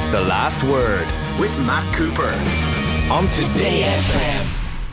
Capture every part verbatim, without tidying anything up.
The Last Word with Matt Cooper on Today F M.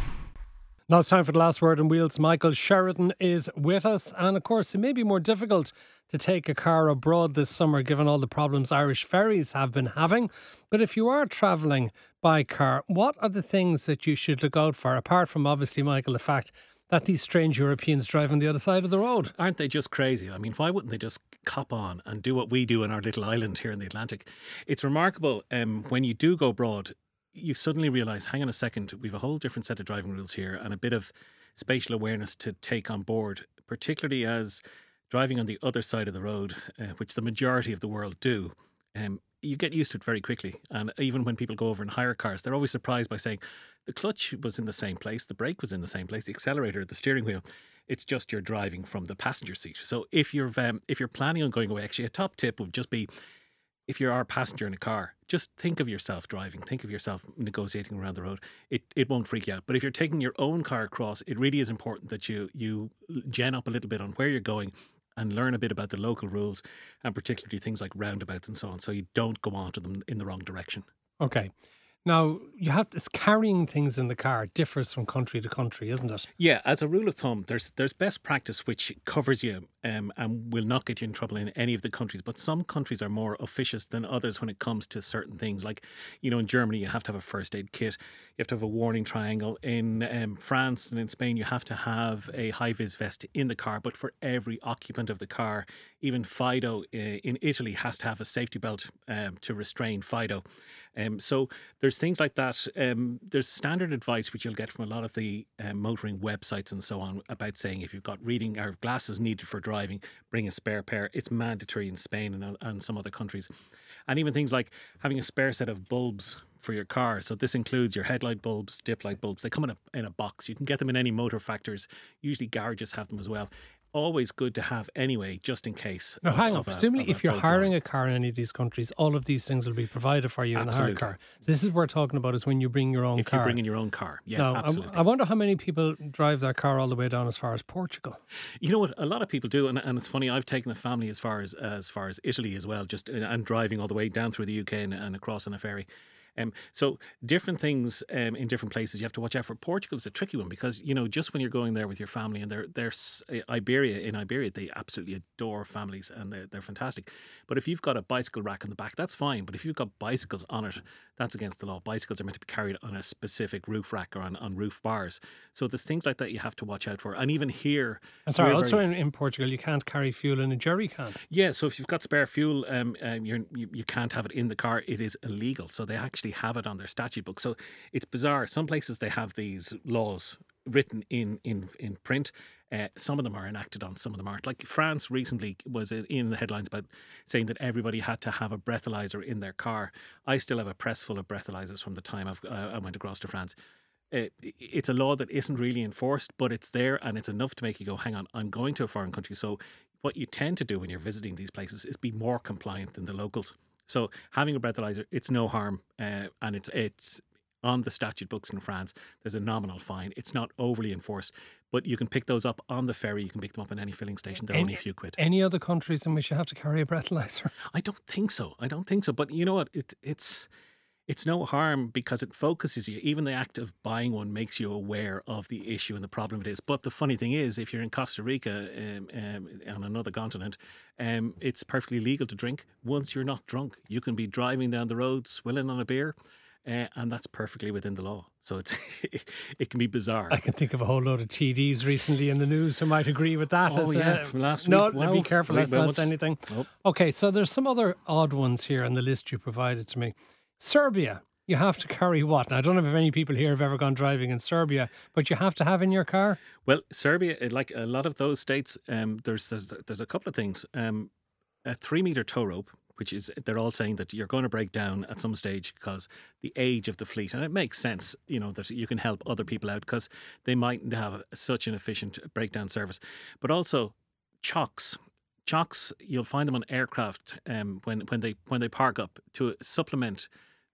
Now it's time for The Last Word on Wheels. Michael Sheridan is with us. And of course, it may be more difficult to take a car abroad this summer given all the problems Irish ferries have been having. But if you are travelling by car, what are the things that you should look out for? Apart from, obviously, Michael, the fact that these strange Europeans drive on the other side of the road. Aren't they just crazy? I mean, why wouldn't they just cop on and do what we do in our little island here in the Atlantic? It's remarkable um, when you do go abroad, you suddenly realise, hang on a second, we've a whole different set of driving rules here and a bit of spatial awareness to take on board, particularly as driving on the other side of the road, uh, which the majority of the world do. Um, you get used to it very quickly. And even when people go over in hire cars, they're always surprised by saying, the clutch was in the same place, the brake was in the same place, the accelerator, the steering wheel. It's just you're driving from the passenger seat. So if you're um, if you're planning on going away, actually a top tip would just be, if you're a passenger in a car, just think of yourself driving, think of yourself negotiating around the road. It it won't freak you out. But if you're taking your own car across, it really is important that you you gen up a little bit on where you're going and learn a bit about the local rules, and particularly things like roundabouts and so on, so you don't go onto them in the wrong direction. Okay. Now, you have this carrying things in the car differs from country to country, isn't it? Yeah, as a rule of thumb, there's there's best practice which covers you um, and will not get you in trouble in any of the countries. But some countries are more officious than others when it comes to certain things. Like, you know, in Germany, you have to have a first aid kit. You have to have a warning triangle. In um, France and in Spain, you have to have a high-vis vest in the car. But for every occupant of the car, even Fido uh, in Italy has to have a safety belt um, to restrain Fido. Um, so there's things like that. Um, there's standard advice which you'll get from a lot of the um, motoring websites and so on about saying if you've got reading or glasses needed for driving, bring a spare pair. It's mandatory in Spain and, and some other countries. And even things like having a spare set of bulbs for your car. So this includes your headlight bulbs, dip light bulbs. They come in a, in a box. You can get them in any motor factors. Usually garages have them as well. Always good to have anyway, just in case. Now, of, hang on. of a, Presumably, of a if you're bulb hiring line. a car in any of these countries, all of these things will be provided for you Absolutely. in the hire car. So this is what we're talking about, is when you bring your own If car. you're bringing your own car, yeah, now, I, absolutely. I wonder how many people drive their car all the way down as far as Portugal. You know what? A lot of people do, and, and it's funny. I've taken the family as far as as far as Italy as well, just and driving all the way down through the U K and, and across on a ferry. Um, so different things um, in different places you have to watch out for. Portugal is a tricky one because, you know, just when you're going there with your family, and they're, they're Iberia, in Iberia, they absolutely adore families and they're, they're fantastic. But if you've got a bicycle rack in the back, that's fine. But if you've got bicycles on it, that's against the law. Bicycles are meant to be carried on a specific roof rack or on, on roof bars. So there's things like that you have to watch out for. And even here... And sorry, we're also very- in, in Portugal, you can't carry fuel in a jerry can. Yeah, so if you've got spare fuel, um, um, you're, you you can't have it in the car. It is illegal. So they actually have it on their statute book. So it's bizarre. Some places they have these laws written in in in print. Uh, some of them are enacted on, some of them aren't. Like France recently was in the headlines about saying that everybody had to have a breathalyzer in their car. I still have a press full of breathalyzers from the time I've, uh, I went across to France. Uh, it's a law that isn't really enforced, but it's there and it's enough to make you go, hang on, I'm going to a foreign country. So what you tend to do when you're visiting these places is be more compliant than the locals. So having a breathalyzer, it's no harm, uh, and it's it's on the statute books in France. There's a nominal fine. It's not overly enforced, but you can pick those up on the ferry. You can pick them up in any filling station. They're Any- only a few quid. Any other countries in which you have to carry a breathalyzer? I don't think so. I don't think so. But you know what? It it's it's no harm because it focuses you. Even the act of buying one makes you aware of the issue and the problem it is. But the funny thing is, if you're in Costa Rica um, um, on another continent, um, it's perfectly legal to drink. Once you're not drunk, you can be driving down the road, swilling on a beer. Uh, and that's perfectly within the law. So it's it can be bizarre. I can think of a whole load of T Ds recently in the news who might agree with that. Oh, as, yeah, uh, from last no, week. Wow. be careful, Wait, that's well, not what's- anything. Nope. Okay, so there's some other odd ones here on the list you provided to me. Serbia, you have to carry what? Now, I don't know if any people here have ever gone driving in Serbia, but you have to have in your car? Well, Serbia, it- like a lot of those states, um, there's, there's there's a couple of things. Um, a three meter tow rope, which is they're all saying that you're going to break down at some stage because the age of the fleet, and it makes sense, you know, that you can help other people out because they mightn't have such an efficient breakdown service. But also chocks. Chocks, you'll find them on aircraft um, when when they when they park up to supplement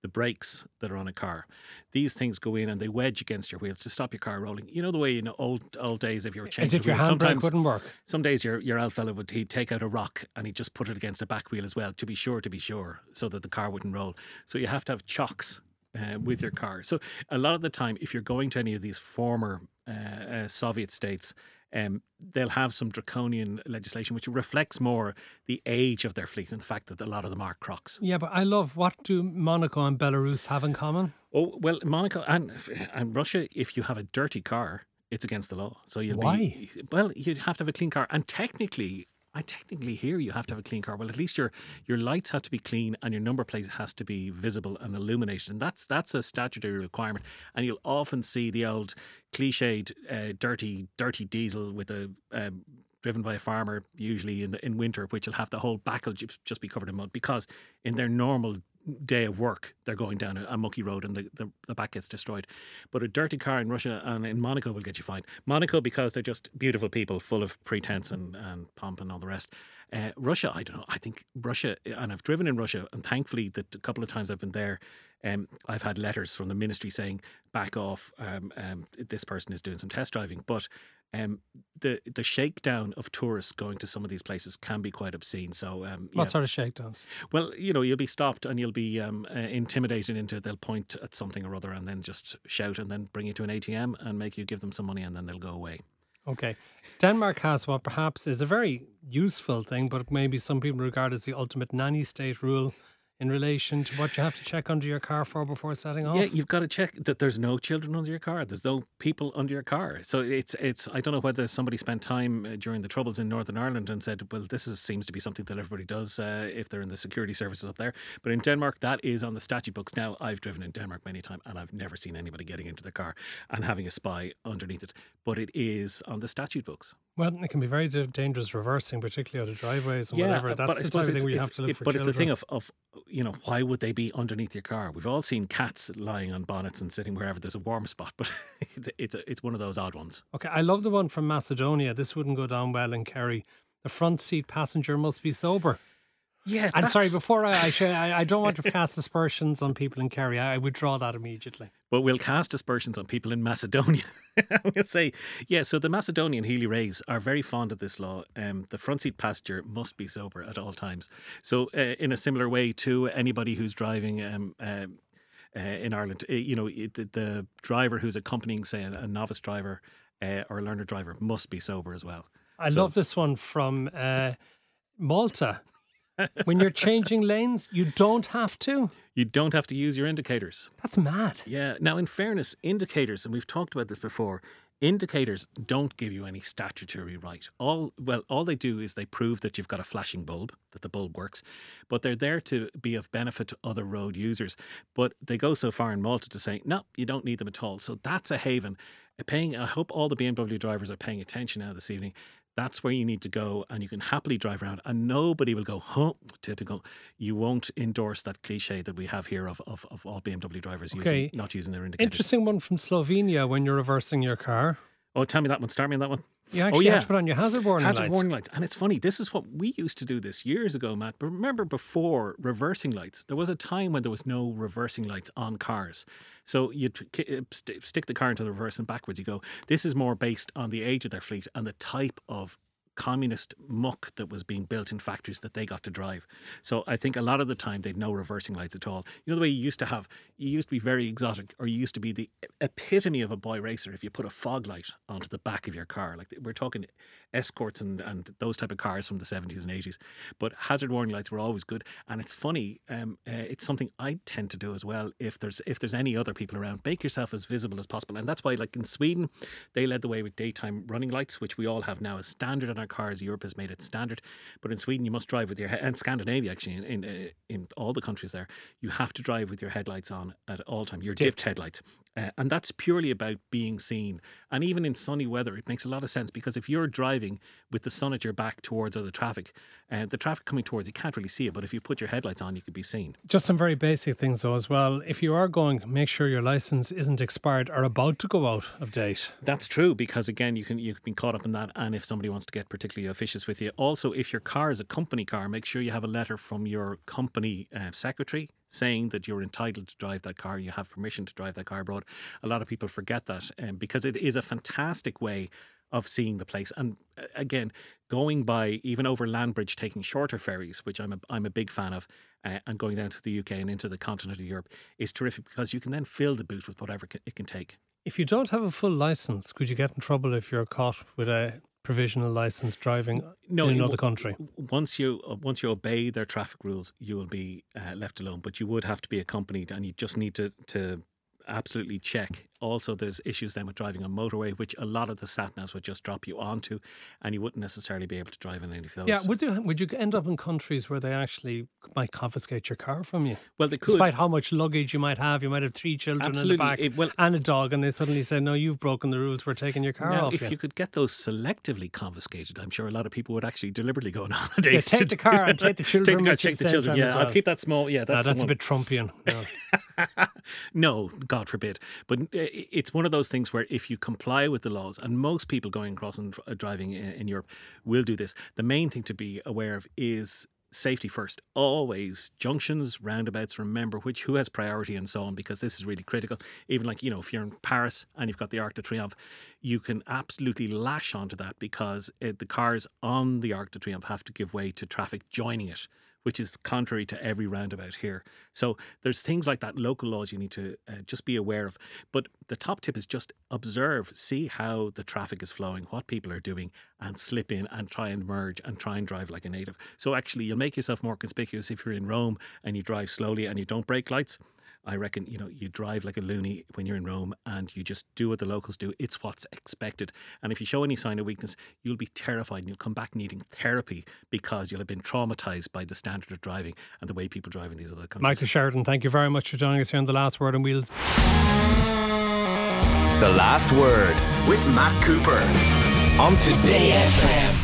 the brakes that are on a car. These things go in and they wedge against your wheels to stop your car rolling. You know the way in old old days if you were changing As if your wheels, handbrake sometimes wouldn't work. some days your your old fella would he'd take out a rock and he'd just put it against the back wheel as well to be sure to be sure so that the car wouldn't roll. So you have to have chocks uh, with your car. So a lot of the time, if you're going to any of these former uh, uh, Soviet states, Um, they'll have some draconian legislation which reflects more the age of their fleet and the fact that a lot of them are Crocs. Yeah, but I love, what do Monaco and Belarus have in common? Oh, well, Monaco and, and Russia, if you have a dirty car, it's against the law. So you'll Why? be, well, you'd have to have a clean car. And technically, I technically hear you have to have a clean car. Well, at least your your lights have to be clean and your number plate has to be visible and illuminated. And that's that's a statutory requirement. And you'll often see the old cliched uh, dirty dirty diesel with a um, driven by a farmer, usually in the, in winter, which will have the whole back will ju- just be covered in mud because in their normal day of work they're going down a, a mucky road and the, the, the back gets destroyed. But a dirty car in Russia and in Monaco will get you fined. Monaco, because they're just beautiful people full of pretense and, and pomp and all the rest. Uh, Russia, I don't know. I think Russia, and I've driven in Russia, and thankfully that a couple of times I've been there, um, I've had letters from the ministry saying back off, um, um, this person is doing some test driving. But um, the the shakedown of tourists going to some of these places can be quite obscene. So um, yeah. What sort of shakedowns? Well, you know, you'll be stopped and you'll be um, uh, intimidated into, they'll point at something or other and then just shout and then bring you to an A T M and make you give them some money and then they'll go away. Okay. Denmark has what perhaps is a very useful thing, but maybe some people regard as the ultimate nanny state rule in relation to what you have to check under your car for before setting off. Yeah, you've got to check that there's no children under your car. There's no people under your car. So it's it's. I don't know whether somebody spent time uh, during the Troubles in Northern Ireland and said, well, this is, seems to be something that everybody does uh, if they're in the security services up there. But in Denmark, that is on the statute books. Now, I've driven in Denmark many times and I've never seen anybody getting into their car and having a spy underneath it. But it is on the statute books. Well, it can be very d- dangerous reversing, particularly out of driveways and Yeah, whatever. but That's I the type suppose of it's, thing where you it's, have to look it- for but children. it's the thing of, of, you know, why would they be underneath your car? We've all seen cats lying on bonnets and sitting wherever there's a warm spot, but it's it's, a, it's one of those odd ones. Okay, I love the one from Macedonia. This wouldn't go down well in Kerry. The front seat passenger must be sober. Yeah, I'm sorry, before I I, share, I I don't want to cast aspersions on people in Kerry. I, I withdraw that immediately. But we'll cast aspersions on people in Macedonia. We'll say, yeah, so the Macedonian Healy Rays are very fond of this law. Um, the front seat passenger must be sober at all times. So uh, in a similar way to anybody who's driving um, uh, uh, in Ireland, uh, you know, it, the, the driver who's accompanying, say, a, a novice driver uh, or a learner driver must be sober as well. I So- love this one from uh, Malta. When you're changing lanes, you don't have to. You don't have to use your indicators. That's mad. Yeah. Now, in fairness, indicators, and we've talked about this before, indicators don't give you any statutory right. All well, all they do is they prove that you've got a flashing bulb, that the bulb works, but they're there to be of benefit to other road users. But they go so far in Malta to say, no, you don't need them at all. So that's a haven. Paying. I hope all the B M W drivers are paying attention now this evening. That's where you need to go and you can happily drive around and nobody will go, huh, typical. You won't endorse that cliche that we have here of, of, of all B M W drivers Okay. using, not using their indicators. Interesting one from Slovenia when you're reversing your car. Oh, tell me that one. Start me on that one. You actually yeah. have to put on your hazard warning Hazard lights. warning lights. And it's funny, this is what we used to do this years ago, Matt. But remember before reversing lights, there was a time when there was no reversing lights on cars. So you'd ki- uh, st- stick the car into the reverse and backwards you go. This is more based on the age of their fleet and the type of communist muck that was being built in factories that they got to drive. So I think a lot of the time they'd no reversing lights at all. You know the way you used to have, you used to be very exotic, or you used to be the epitome of a boy racer if you put a fog light onto the back of your car. Like we're talking Escorts and, and those type of cars from the seventies and eighties. But hazard warning lights were always good. And it's funny, um, uh, it's something I tend to do as well. If there's if there's any other people around, make yourself as visible as possible. And that's why, like in Sweden, they led the way with daytime running lights, which we all have now as standard on our cars. Europe has made it standard. But in Sweden, you must drive with your head, and Scandinavia actually, in in, uh, in all the countries there, you have to drive with your headlights on at all time. Your dipped headlights. Uh, and that's purely about being seen. And even in sunny weather, it makes a lot of sense because if you're driving with the sun at your back towards other traffic, and uh, the traffic coming towards you can't really see it, but if you put your headlights on, you could be seen. Just some very basic things though as well. If you are going, make sure your licence isn't expired or about to go out of date. That's true because again, you can you've been caught up in that. And if somebody wants to get particularly officious with you, also if your car is a company car, make sure you have a letter from your company uh, secretary saying that you're entitled to drive that car, you have permission to drive that car abroad. A lot of people forget that um, because it is a fantastic way of seeing the place. And uh, again, going by even over land bridge, taking shorter ferries, which I'm a, I'm a big fan of, uh, and going down to the U K and into the continent of Europe is terrific because you can then fill the boot with whatever it can take. If you don't have a full licence, could you get in trouble if you're caught with a provisional licence driving no, in another country? Once you uh, once you obey their traffic rules, you will be uh, left alone. But you would have to be accompanied, and you just need to to absolutely check. Also, there's issues then with driving on motorway, which a lot of the sat navs would just drop you onto, and you wouldn't necessarily be able to drive in any of those. Yeah, would you would you end up in countries where they actually might confiscate your car from you? Well, they could. Despite how much luggage you might have, you might have three children Absolutely. in the back It, well, and a dog, and they suddenly say, "No, you've broken the rules. We're taking your car now, off if you." you could get those selectively confiscated, I'm sure a lot of people would actually deliberately go on holidays. Yeah, take to the car do and take the children. Take the car, with you take at the same children. time Yeah, as well. I'll keep that small. Yeah, that's Ah, that's the a one. bit Trumpian. No. No, God forbid. But uh, it's one of those things where if you comply with the laws, and most people going across and uh, driving in, in Europe will do this, the main thing to be aware of is safety first. Always junctions, roundabouts, remember which who has priority and so on, because this is really critical. Even like, you know, if you're in Paris and you've got the Arc de Triomphe, you can absolutely lash onto that because uh, the cars on the Arc de Triomphe have to give way to traffic joining it, which is contrary to every roundabout here. So there's things like that, local laws you need to uh, just be aware of. But the top tip is just observe, see how the traffic is flowing, what people are doing, and slip in and try and merge and try and drive like a native. So actually you'll make yourself more conspicuous if you're in Rome and you drive slowly and you don't brake lights. I reckon, you know, you drive like a loony when you're in Rome and you just do what the locals do. It's what's expected. And if you show any sign of weakness, you'll be terrified and you'll come back needing therapy because you'll have been traumatised by the standard of driving and the way people drive in these other countries. Michael Sheridan, thank you very much for joining us here on The Last Word on Wheels. The Last Word with Matt Cooper on Today F M.